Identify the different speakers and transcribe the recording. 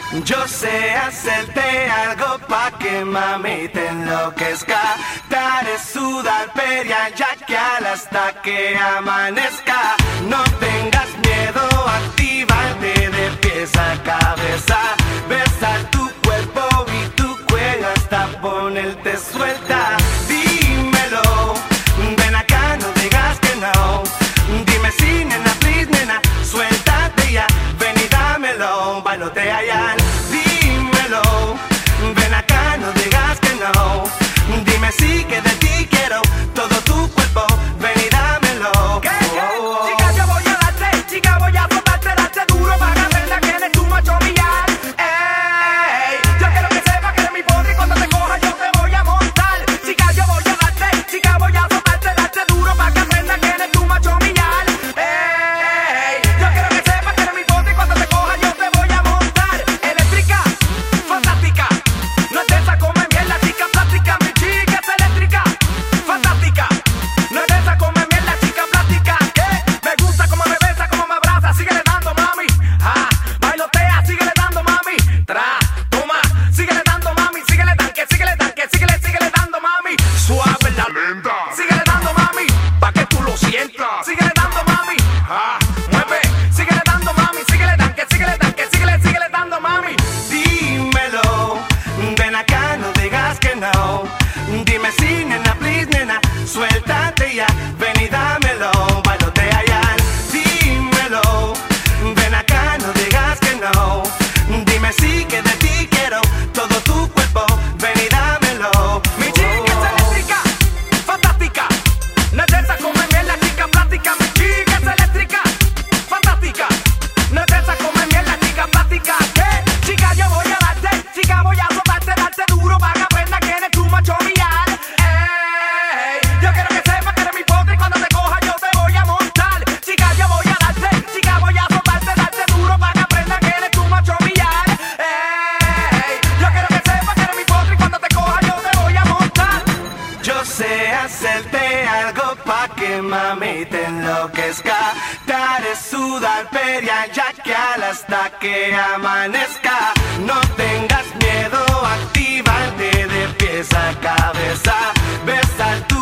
Speaker 1: Yo sé hacerte algo pa' que mami te enloquezca. Te haré sudar feria ya que hasta que amanezca. No tengas miedo, actívate de pies a cabeza. Besar tu cuerpo y tu cuello hasta ponerte suelta. Dímelo, ven acá, no digas que no. Dime si, nena, please, nena, suéltate ya. Ven y dámelo, bailotea ya. Dímelo, ven acá, no digas que no. Dime si que de ti quiero todo tu cuerpo. Ven y dámelo.
Speaker 2: ¿Qué? Chica, yo voy a darte, chica, voy a soltarte, darte duro para hacerla que eres tu macho millar. Ey, yo quiero que sepas que eres mi poder y cuando te coja yo te voy a montar. Chica, yo voy a darte, chica, voy a soltarte, darte duro para que hacerla que eres tu macho millar. Ey, yo quiero que sepas que eres mi poder y cuando te coja yo te voy a montar. Eléctrica, fantástica, no es de esa come bien la chica plástica, mi chica es eléctrica, fantástica. No es de esa come bien la chica plástica, que me gusta como me besa, como me abraza, síguele dando mami, bailotea, síguele dando mami, toma, síguele dando mami, síguele dando mami, suave la lenta, síguele dando mami, pa' que tú lo sientas, síguele dando mami, mueve, síguele dando mami, síguele dando mami.
Speaker 1: Dímelo, ven acá, no digas que no. Dime si, nena, please, nena, suéltate ya. Ven y dámelo, bailotea ya. Dímelo, ven acá, no digas que no. Dime si que de ti quiero todo tu cuerpo. Ven y dámelo.
Speaker 2: Mi chica es eléctrica, fantástica, no es de esa come bien la chica plástica. Mi chica es eléctrica, fantástica, no es de esa come bien la chica plástica. Que chica yo voy a darte, chica voy a soltarte, darte duro para que aprenda que eres tu macho real. Ey, yo quiero que sepas que eres mi poder y cuando te coja yo te voy a montar. Chica yo voy a darte, chica voy a soltarte, darte duro para que aprenda que eres tu macho real. Ey, yo quiero que sepas que eres mi poder y cuando te coja yo te voy a montar.
Speaker 1: Yo sé hacerte algo pa' que mami te enloquezca. Te haré sudar feria ya que hasta que amanezca. No tengas miedo, actívate de pies a cabeza. Besar tu